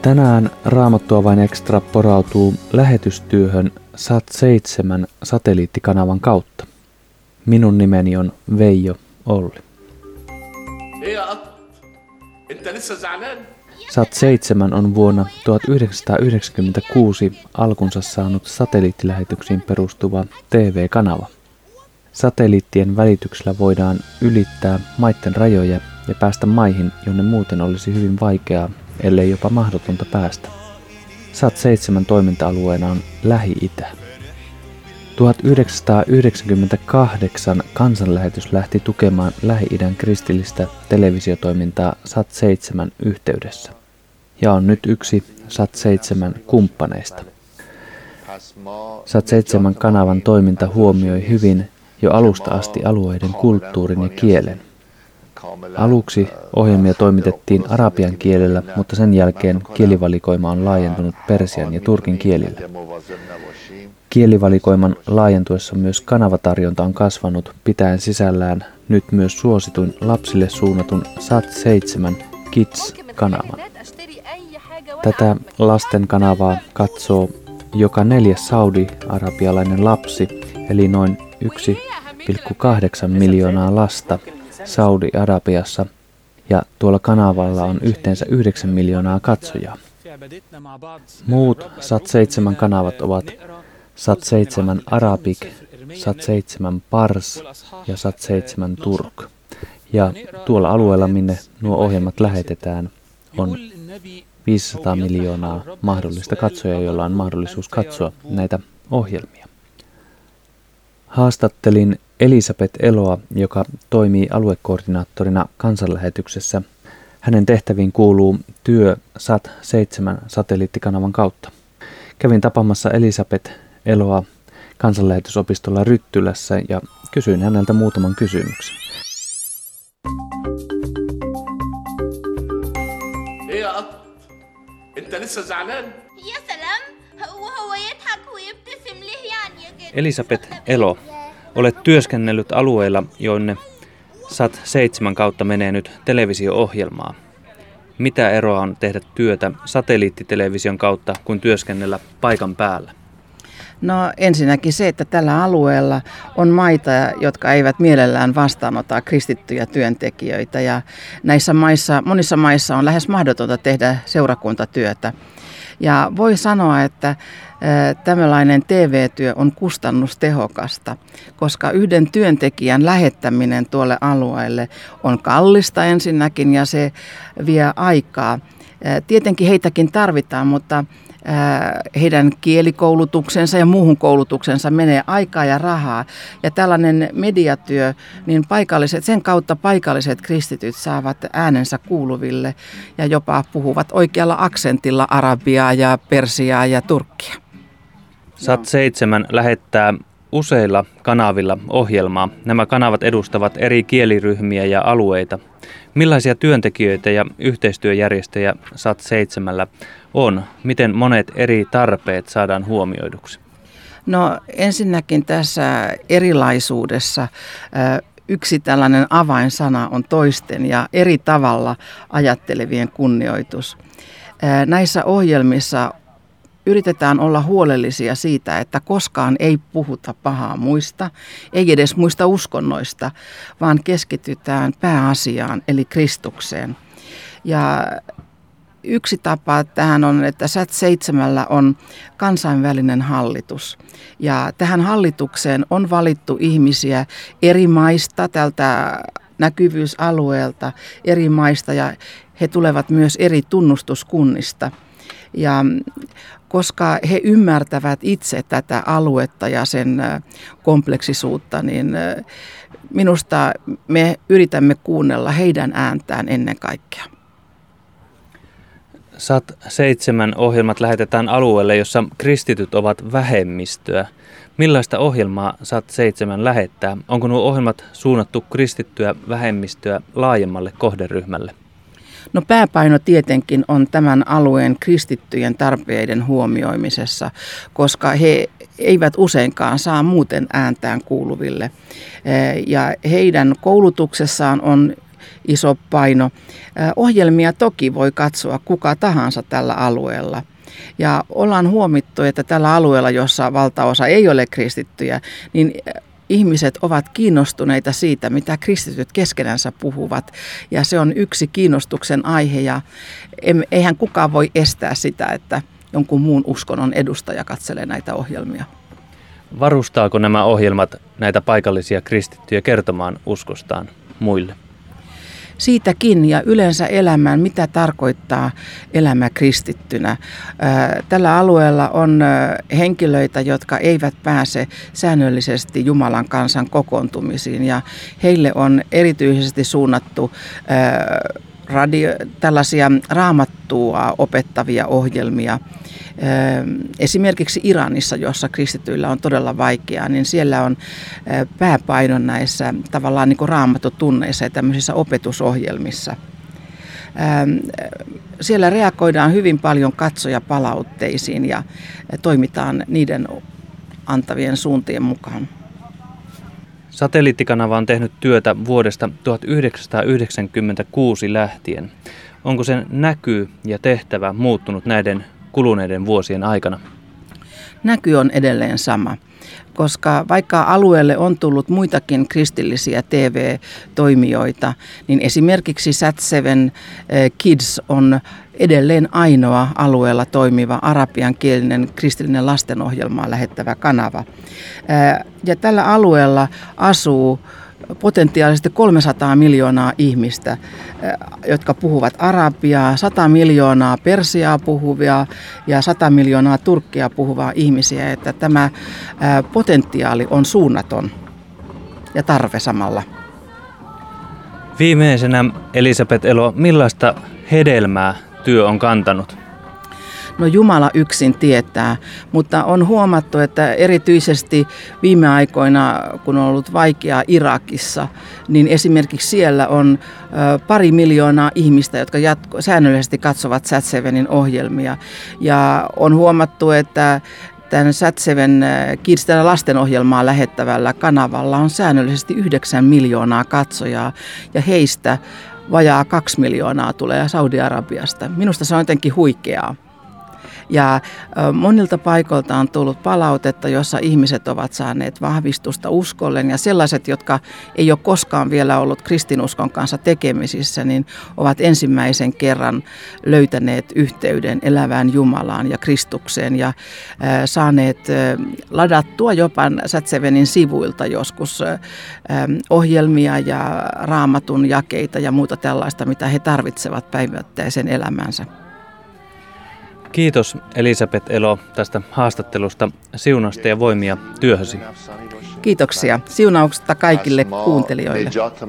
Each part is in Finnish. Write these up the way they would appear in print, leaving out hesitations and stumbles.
Tänään Raamattua vain extra porautuu lähetystyöhön Sat7 satelliittikanavan kautta. Minun nimeni on Veijo Olli. Sat7 on vuonna 1996 alkunsa saanut satelliittilähetyksiin perustuva TV-kanava. Satelliittien välityksellä voidaan ylittää maiden rajoja ja päästä maihin, jonne muuten olisi hyvin vaikeaa, ellei jopa mahdotonta päästä. Sat7 toiminta-alueena on Lähi-Itä. 1998 kansanlähetys lähti tukemaan Lähi-idän kristillistä televisiotoimintaa Sat7 yhteydessä ja on nyt yksi Sat7 kumppaneista. Sat7 kanavan toiminta huomioi hyvin jo alusta asti alueiden kulttuurin ja kielen. Aluksi ohjelmia toimitettiin arabian kielellä, mutta sen jälkeen kielivalikoima on laajentunut persian ja turkin kielillä. Kielivalikoiman laajentuessa myös kanavatarjonta on kasvanut, pitäen sisällään nyt myös suositun lapsille suunnatun Sat7 Kids-kanavan. Tätä lasten kanavaa katsoo joka 4. saudi-arabialainen lapsi, eli noin 1,8 miljoonaa lasta Saudi-Arabiassa, ja tuolla kanavalla on yhteensä 9 miljoonaa katsojaa. Muut Sat7 kanavat ovat Sat7 Arabic, Sat7 Pars ja Sat7 Turk. Ja tuolla alueella, minne nuo ohjelmat lähetetään, on 500 miljoonaa mahdollista katsojaa, joilla on mahdollisuus katsoa näitä ohjelmia. Haastattelin Elisabeth Eloa, joka toimii aluekoordinaattorina kansanlähetyksessä. Hänen tehtäviin kuuluu työ Sat7 satelliittikanavan kautta. Kävin tapaamassa Elisabeth Eloa kansanlähetysopistolla Ryttylässä ja kysyin häneltä muutaman kysymyksen. Elisabeth Elo, olet työskennellyt alueilla, joinne Sat7 kautta menee nyt televisio-ohjelmaa. Mitä eroa on tehdä työtä satelliittitelevision kautta kuin työskennellä paikan päällä? No ensinnäkin se, että tällä alueella on maita, jotka eivät mielellään vastaanota kristittyjä työntekijöitä. Ja monissa maissa on lähes mahdotonta tehdä seurakuntatyötä. Ja voi sanoa, että tällainen TV-työ on kustannustehokasta, koska yhden työntekijän lähettäminen tuolle alueelle on kallista ensinnäkin ja se vie aikaa. Tietenkin heitäkin tarvitaan, mutta heidän kielikoulutuksensa ja muuhun koulutuksensa menee aikaa ja rahaa. Ja tällainen mediatyö, niin sen kautta paikalliset kristityt saavat äänensä kuuluville ja jopa puhuvat oikealla aksentilla arabiaa ja persiaa ja turkkia. Sat7 lähettää useilla kanavilla ohjelmaa. Nämä kanavat edustavat eri kieliryhmiä ja alueita. Millaisia työntekijöitä ja yhteistyöjärjestöjä Sat7 on? Miten monet eri tarpeet saadaan huomioiduksi? No ensinnäkin tässä erilaisuudessa yksi tällainen avainsana on toisten ja eri tavalla ajattelevien kunnioitus. Näissä ohjelmissa yritetään olla huolellisia siitä, että koskaan ei puhuta pahaa muista, ei edes muista uskonnoista, vaan keskitytään pääasiaan eli Kristukseen. Ja yksi tapa tähän on, että Sat7 on kansainvälinen hallitus. Ja tähän hallitukseen on valittu ihmisiä eri maista, tältä näkyvyysalueelta eri maista, ja he tulevat myös eri tunnustuskunnista. Ja koska he ymmärtävät itse tätä aluetta ja sen kompleksisuutta, niin minusta me yritämme kuunnella heidän ääntään ennen kaikkea. Sat7 ohjelmat lähetetään alueelle, jossa kristityt ovat vähemmistöä. Millaista ohjelmaa Sat7 lähettää? Onko nuo ohjelmat suunnattu kristittyä vähemmistöä laajemmalle kohderyhmälle? No pääpaino tietenkin on tämän alueen kristittyjen tarpeiden huomioimisessa, koska he eivät useinkaan saa muuten ääntään kuuluville. Ja heidän koulutuksessaan on iso paino. Ohjelmia toki voi katsoa kuka tahansa tällä alueella. Ja ollaan huomittu, että tällä alueella, jossa valtaosa ei ole kristittyjä, niin ihmiset ovat kiinnostuneita siitä, mitä kristityt keskenänsä puhuvat. Ja se on yksi kiinnostuksen aihe ja eihän kukaan voi estää sitä, että jonkun muun uskonnon edustaja katselee näitä ohjelmia. Varustaako nämä ohjelmat näitä paikallisia kristittyjä kertomaan uskostaan muille? Siitäkin ja yleensä elämään, mitä tarkoittaa elämä kristittynä. Tällä alueella on henkilöitä, jotka eivät pääse säännöllisesti Jumalan kansan kokoontumisiin ja heille on erityisesti suunnattu tällaisia raamattua opettavia ohjelmia. Esimerkiksi Iranissa, jossa kristityillä on todella vaikeaa, niin siellä on pääpaino näissä tavallaan niin kuin raamattotunneissa ja tämmöisissä opetusohjelmissa. Siellä reagoidaan hyvin paljon katsojapalautteisiin ja toimitaan niiden antavien suuntien mukaan. Satelliittikanava on tehnyt työtä vuodesta 1996 lähtien. Onko sen näky ja tehtävä muuttunut näiden kuluneiden vuosien aikana? Näky on edelleen sama, koska vaikka alueelle on tullut muitakin kristillisiä TV-toimijoita, niin esimerkiksi Sat7 Kids on edelleen ainoa alueella toimiva arabiankielinen kristillinen lastenohjelmaa lähettävä kanava. Ja tällä alueella asuu potentiaalisesti 300 miljoonaa ihmistä, jotka puhuvat arabiaa, 100 miljoonaa persiaa puhuvia ja 100 miljoonaa turkkia puhuvaa ihmisiä, että tämä potentiaali on suunnaton ja tarve samalla. Viimeisenä, Elisabeth Elo, millaista hedelmää työ on kantanut? No Jumala yksin tietää, mutta on huomattu, että erityisesti viime aikoina, kun on ollut vaikeaa Irakissa, niin esimerkiksi siellä on 2 miljoonaa ihmistä, jotka säännöllisesti katsovat Sat7 ohjelmia. Ja on huomattu, että tämän Sat7 Kids lastenohjelmaa lähettävällä kanavalla on säännöllisesti 9 miljoonaa katsojaa ja heistä vajaa 2 miljoonaa tulee Saudi-Arabiasta. Minusta se on jotenkin huikeaa. Ja monilta paikoilta on tullut palautetta, jossa ihmiset ovat saaneet vahvistusta uskolleen ja sellaiset, jotka ei ole koskaan vielä ollut kristinuskon kanssa tekemisissä, niin ovat ensimmäisen kerran löytäneet yhteyden elävään Jumalaan ja Kristukseen ja saaneet ladattua jopa Sat7 sivuilta joskus ohjelmia ja raamatun jakeita ja muuta tällaista, mitä he tarvitsevat päivittäisen elämänsä. Kiitos Elisabeth Elo tästä haastattelusta, siunausta ja voimia työhösi. Kiitoksia. Siunausta kaikille kuuntelijoille.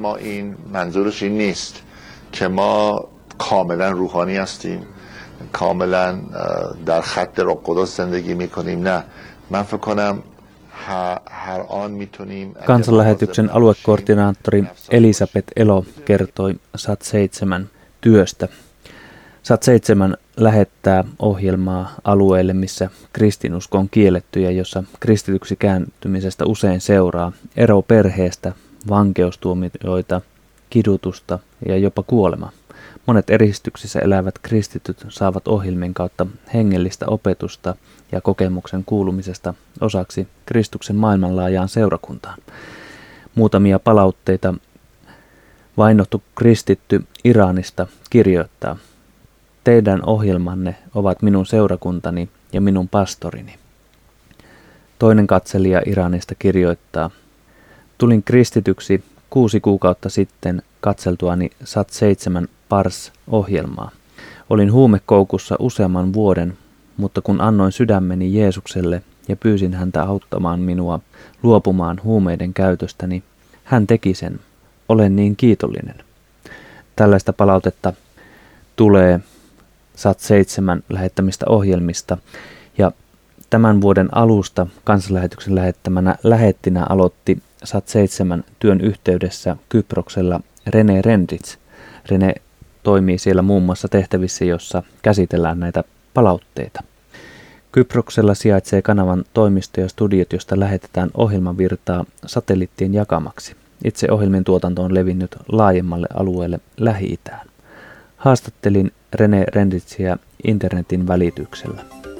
Kansanlähetyksen aluekoordinaattori Elisabeth Elo kertoi Sat7 työstä. Sat7 lähettää ohjelmaa alueelle, missä kristinusko on kielletty ja jossa kristityksi kääntymisestä usein seuraa ero perheestä, vankeustuomioita, kidutusta ja jopa kuolema. Monet eristyksissä elävät kristityt saavat ohjelmien kautta hengellistä opetusta ja kokemuksen kuulumisesta osaksi Kristuksen maailmanlaajaan seurakuntaan. Muutamia palautteita vainottu kristitty Iranista kirjoittaa: teidän ohjelmanne ovat minun seurakuntani ja minun pastorini. Toinen katselija Iranista kirjoittaa: tulin kristityksi 6 kuukautta sitten katseltuani Sat7 Pars-ohjelmaa. Olin huumekoukussa useamman vuoden, mutta kun annoin sydämeni Jeesukselle ja pyysin häntä auttamaan minua luopumaan huumeiden käytöstäni, hän teki sen. Olen niin kiitollinen. Tällaista palautetta tulee Sat7 lähettämistä ohjelmista ja tämän vuoden alusta kansanlähetyksen lähettämänä lähettinä aloitti Sat7 työn yhteydessä Kyproksella René Rendrits. René toimii siellä muun muassa tehtävissä, jossa käsitellään näitä palautteita. Kyproksella sijaitsee kanavan toimisto ja studiot, josta lähetetään ohjelmavirtaa satelliittien jakamaksi. itse ohjelmien tuotanto on levinnyt laajemmalle alueelle Lähi-Itään. Haastattelin René Renditsiä internetin välityksellä.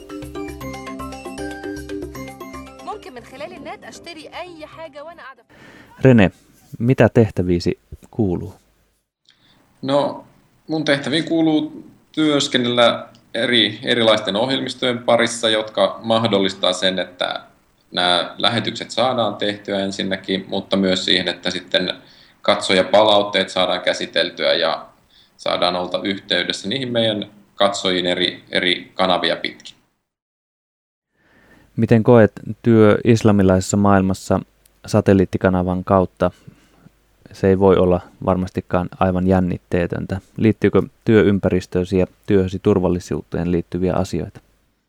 René, mitä tehtäviisi kuuluu? No, mun tehtäviin kuuluu työskennellä erilaisten ohjelmistojen parissa, jotka mahdollistaa sen, että nämä lähetykset saadaan tehtyä ensinnäkin, mutta myös siihen, että sitten katsojapalautteet saadaan käsiteltyä ja saadaan olta yhteydessä niihin meidän katsojiin eri kanavia pitkin. Miten koet työ islamilaisessa maailmassa satelliittikanavan kautta? Se ei voi olla varmastikaan aivan jännitteetöntä. Liittyykö työympäristöösi ja työhösi turvallisuuteen liittyviä asioita?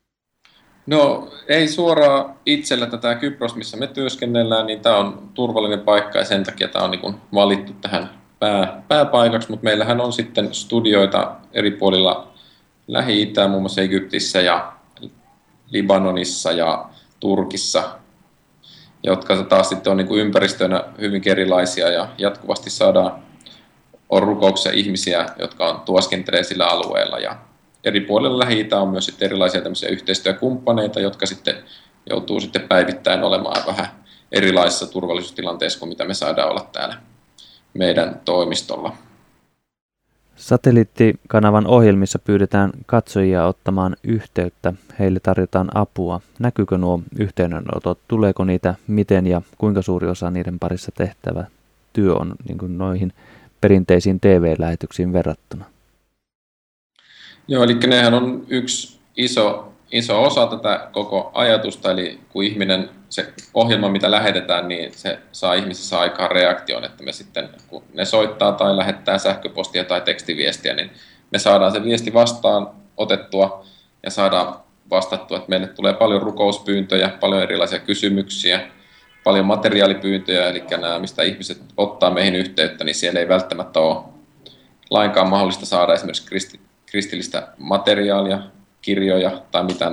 No ei suoraan itsellä tätä Kypros, missä me työskennellään, niin tämä on turvallinen paikka ja sen takia tämä on niin kuin valittu tähän pääpaikaksi, mutta meillähän on sitten studioita eri puolilla Lähi-Itää, muun muassa Egyptissä ja Libanonissa ja Turkissa, jotka taas sitten on niin kuin ympäristönä hyvin erilaisia ja jatkuvasti on rukouksia ihmisiä, jotka tuoskentelee sillä alueella. Ja eri puolilla Lähi-Itää on myös sitten erilaisia tämmöisiä yhteistyökumppaneita, jotka sitten joutuu sitten päivittäin olemaan vähän erilaisissa turvallisuustilanteissa kuin mitä me saadaan olla täällä meidän toimistolla. Satelliittikanavan ohjelmissa pyydetään katsojia ottamaan yhteyttä. Heille tarjotaan apua. Näkyykö nuo yhteydenotot? Tuleeko niitä? Miten ja kuinka suuri osa niiden parissa tehtävä työ on niin kuin noihin perinteisiin TV-lähetyksiin verrattuna? Joo, eli nehän on yksi iso osa tätä koko ajatusta, eli kun se ohjelma, mitä lähetetään, niin se saa ihmisissä aikaan reaktion, että me sitten, kun ne soittaa tai lähettää sähköpostia tai tekstiviestiä, niin me saadaan se viesti vastaan otettua ja saadaan vastattua, että meille tulee paljon rukouspyyntöjä, paljon erilaisia kysymyksiä, paljon materiaalipyyntöjä, eli nämä, mistä ihmiset ottaa meihin yhteyttä, niin siellä ei välttämättä ole lainkaan mahdollista saada esimerkiksi kristillistä materiaalia, kirjoja tai mitään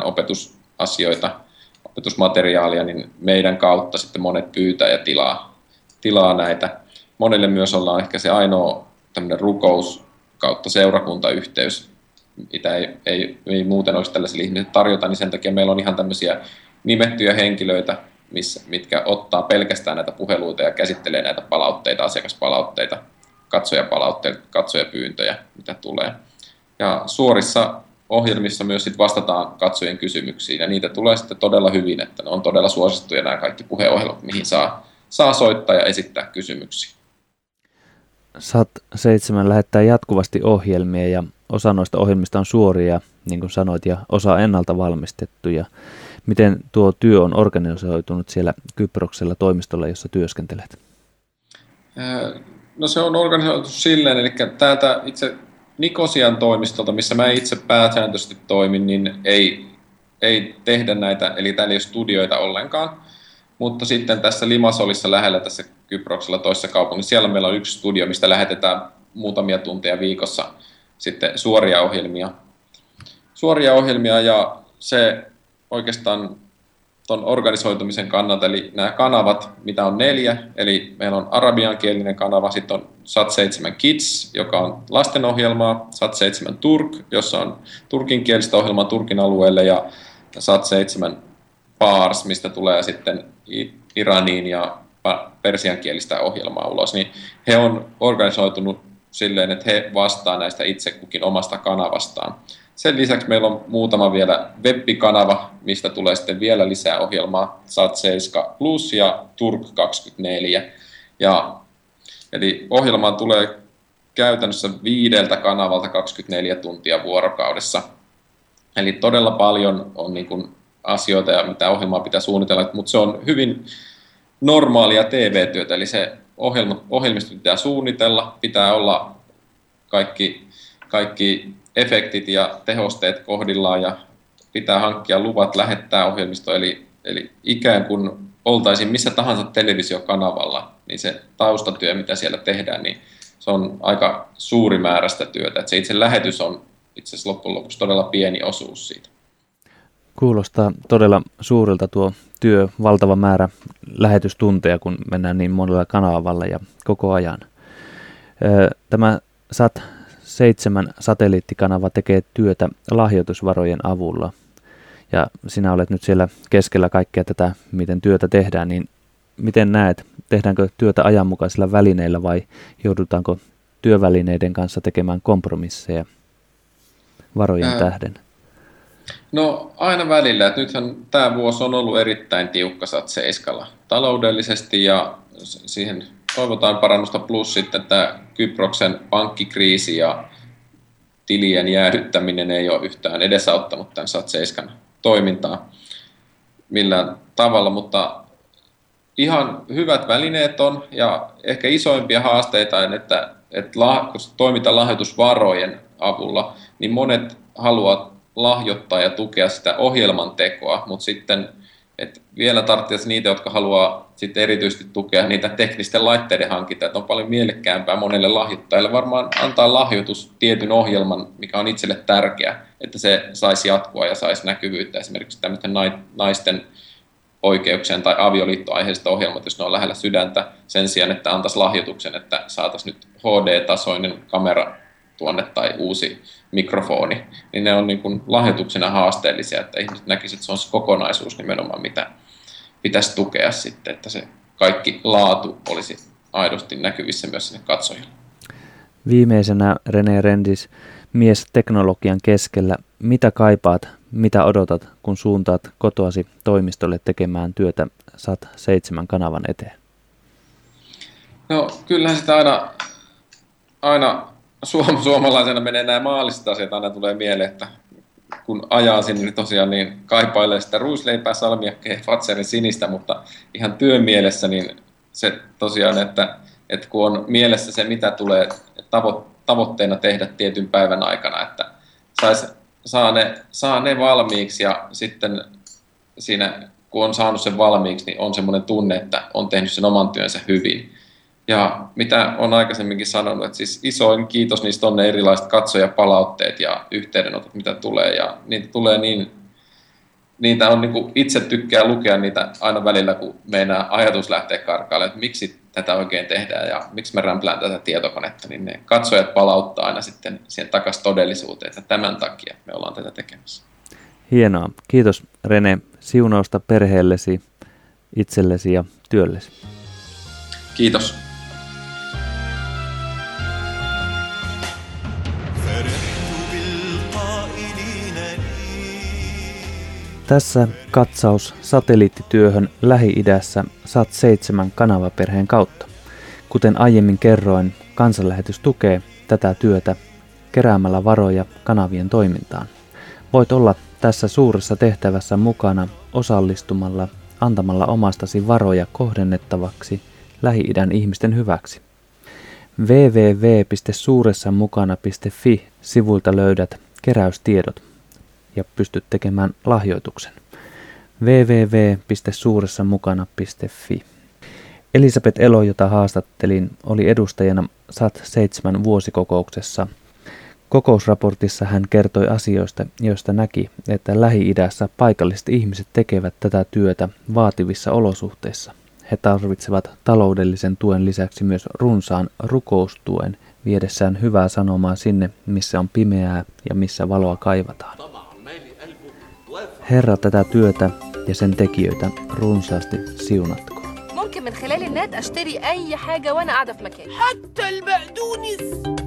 opetusmateriaalia, niin meidän kautta sitten monet pyytää ja tilaa näitä. Monille myös ollaan ehkä se ainoa tämmöinen rukous kautta seurakuntayhteys, mitä ei muuten olisi tällaisille ihmisille tarjota, niin sen takia meillä on ihan tämmöisiä nimettyjä henkilöitä, mitkä ottaa pelkästään näitä puheluita ja käsittelee näitä palautteita, asiakaspalautteita, katsojapalautteita, katsojapyyntöjä, mitä tulee. Ja suorissa ohjelmissa myös sit vastataan katsojien kysymyksiin, ja niitä tulee sitten todella hyvin, että ne on todella suosittuja nämä kaikki puheohjelmat, mihin saa soittaa ja esittää kysymyksiä. Sat7 lähettää jatkuvasti ohjelmia, ja osa noista ohjelmista on suoria, niin kuin sanoit, ja osa ennalta valmistettuja. Miten tuo työ on organisoitunut siellä Kyproksella toimistolla, jossa työskentelet? No se on organisoitu silleen, eli täältä itse Nikosian toimistolta, missä mä itse pääsääntöisesti toimin, niin ei tehdä näitä, eli täällä ei ole studioita ollenkaan. Mutta sitten tässä Limassolissa lähellä tässä Kyproksella toisessa kaupungissa, siellä meillä on yksi studio, mistä lähetetään muutamia tunteja viikossa sitten suoria ohjelmia ja se oikeastaan tuon organisoitumisen kannalta, eli nämä kanavat, mitä on 4, eli meillä on arabiankielinen kanava, sitten on Sat7 Kids, joka on lastenohjelmaa, Sat7 Turk, jossa on turkinkielistä ohjelmaa Turkin alueelle, ja Sat7 Pars, mistä tulee sitten Iraniin ja persiankielistä ohjelmaa ulos, niin he on organisoitunut silleen, että he vastaa näistä itse kukin omasta kanavastaan. Sen lisäksi meillä on muutama vielä web-kanava, mistä tulee sitten vielä lisää ohjelmaa, Sat7 Plus ja Turk 24. Eli ohjelmaan tulee käytännössä 5 kanavalta 24 tuntia vuorokaudessa. Eli todella paljon on niin kuin asioita ja mitä ohjelmaa pitää suunnitella, mutta se on hyvin normaalia TV-työtä, eli se ohjelmisto pitää suunnitella, pitää olla kaikki efektit ja tehosteet kohdillaan ja pitää hankkia luvat lähettää ohjelmisto, eli ikään kuin oltaisiin missä tahansa televisiokanavalla, niin se taustatyö, mitä siellä tehdään, niin se on aika suuri määrä sitä työtä. Että se itse lähetys on itse asiassa loppujen lopuksi todella pieni osuus siitä. Kuulostaa todella suurelta tuo työ, valtava määrä lähetystunteja, kun mennään niin monella kanavalla ja koko ajan. Tämä SAT-7 satelliittikanava tekee työtä lahjoitusvarojen avulla. Ja sinä olet nyt siellä keskellä kaikkea tätä, miten työtä tehdään, niin miten näet, tehdäänkö työtä ajanmukaisilla välineillä vai joudutaanko työvälineiden kanssa tekemään kompromisseja varojen tähden? No aina välillä. Että nythän tämä vuosi on ollut erittäin tiukka SAT-7 taloudellisesti ja siihen toivotaan parannusta, plus sitten tämä Kyproksen pankkikriisi ja tilien jäädyttäminen ei ole yhtään edesauttanut tämän SAT-7 toimintaa millään tavalla, mutta ihan hyvät välineet on ja ehkä isoimpia haasteita on, että kun toimitaan lahjoitusvarojen avulla, niin monet haluavat lahjoittaa ja tukea sitä ohjelman tekoa, mutta sitten vielä tarvitsisi niitä, jotka haluaa sitten erityisesti tukea niitä teknisten laitteiden hankintaa, että on paljon mielekkäämpää monelle lahjoittajalle varmaan antaa lahjoitus tietyn ohjelman, mikä on itselle tärkeä, että se saisi jatkua ja saisi näkyvyyttä, esimerkiksi tämmöisten naisten oikeuksien tai avioliittoaiheista ohjelmat, jos ne on lähellä sydäntä, sen sijaan, että antaisi lahjoituksen, että saataisiin nyt HD-tasoinen kamera tuonne tai uusi mikrofoni, niin ne on niin kuin lahjoituksena haasteellisia, että ihmiset näkisivät, että se on se kokonaisuus nimenomaan, mitä pitäisi tukea sitten, että se kaikki laatu olisi aidosti näkyvissä myös sinne katsojille. Viimeisenä René Rendis, mies teknologian keskellä, mitä kaipaat, mitä odotat, kun suuntaat kotoasi toimistolle tekemään työtä SAT-7 kanavan eteen? No kyllähän sitä aina suomalaisena menee nämä maalliset asiat, aina tulee mieleen, että kun ajaa sinne niin tosiaan niin kaipailee sitä ruisleipää, salmiakkeja, Fazerin sinistä, mutta ihan työn mielessä niin se tosiaan, että kun on mielessä se, mitä tulee tavoitteena tehdä tietyn päivän aikana, että saa ne valmiiksi ja sitten siinä, kun on saanut sen valmiiksi, niin on semmoinen tunne, että on tehnyt sen oman työnsä hyvin. Ja mitä on aikaisemminkin sanonut, että siis isoin kiitos niistä on ne erilaiset katsojapalautteet ja yhteydenotot, mitä tulee. Ja niitä tulee niitä on niin kuin itse tykkää lukea niitä aina välillä, kun meinaa ajatus lähtee karkaalle, että miksi tätä oikein tehdään ja miksi me rämplään tätä tietokonetta, niin ne katsojat palauttaa aina sitten siihen takaisin todellisuuteen, että tämän takia me ollaan tätä tekemässä. Hienoa. Kiitos René siunausta perheellesi, itsellesi ja työllesi. Kiitos. Tässä katsaus satelliittityöhön Lähi-idässä SAT-7 kanavaperheen kautta. Kuten aiemmin kerroin, kansanlähetys tukee tätä työtä keräämällä varoja kanavien toimintaan. Voit olla tässä suuressa tehtävässä mukana osallistumalla, antamalla omastasi varoja kohdennettavaksi Lähi-idän ihmisten hyväksi. www.suuressamukana.fi-sivuilta löydät keräystiedot ja pystyt tekemään lahjoituksen. www.suuressamukana.fi. Elisabeth Elo, jota haastattelin, oli edustajana SAT-7 vuosikokouksessa. Kokousraportissa hän kertoi asioista, joista näki, että Lähi-idässä paikalliset ihmiset tekevät tätä työtä vaativissa olosuhteissa. He tarvitsevat taloudellisen tuen lisäksi myös runsaan rukoustuen viedessään hyvää sanomaa sinne, missä on pimeää ja missä valoa kaivataan. Herra tätä työtä ja sen tekijöitä runsaasti siunatkoon. ممكن من خلال النت اشتري اي حاجه وانا قاعده في مكاني حتى البقدونس